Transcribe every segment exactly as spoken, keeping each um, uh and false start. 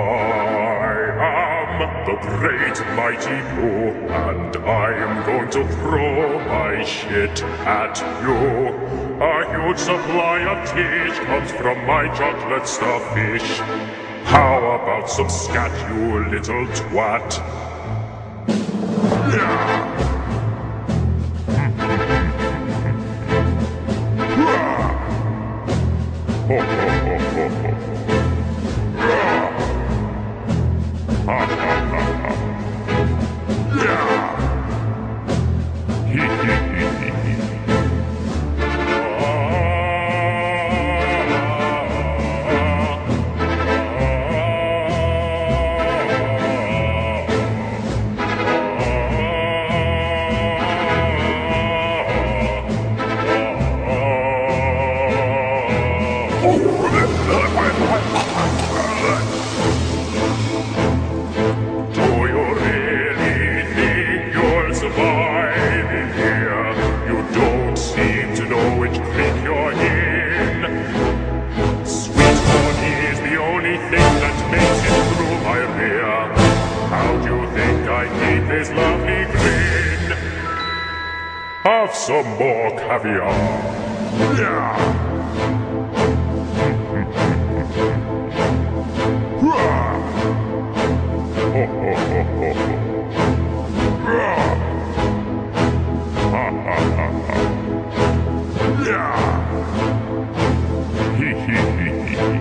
am the great mighty Boo, and I am going to throw my shit at you. A huge supply of teach comes from my chocolate starfish. How about some scat, you little twat? Yeah. Ho, ho, ho, ho, ho. Ha, ha, ha, ha. Yeah. Hee, hee, hee, hee, hee. This lovely grin. Have some more caviar. Yeah. Ho, ho, ho, ho, ho. Ha, ha, ha, ha. Yeah. Hee, hee, hee, hee, hee.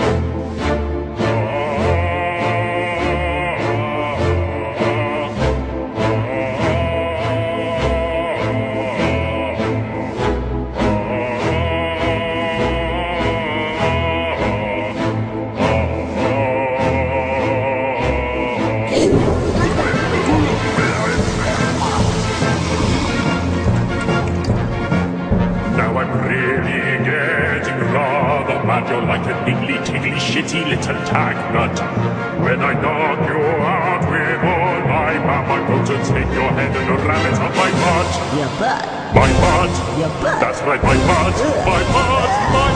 You're like a niggly, tiggly, shitty little tag nut. When I knock you out with all my mom, I'm going to take your head and ram it up my butt. Your butt. My butt. Your butt. That's right, my butt. Ugh. My butt. My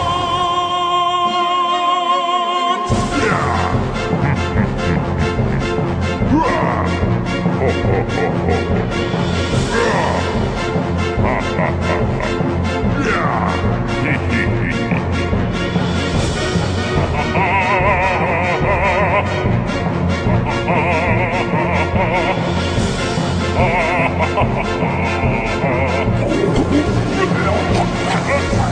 butt. Yeah. Ho, ho, ho, ho, ho. Ha, ha, ha, ha. Yeah. Hee, hee, hee, hee. Ha ha ha ha ha.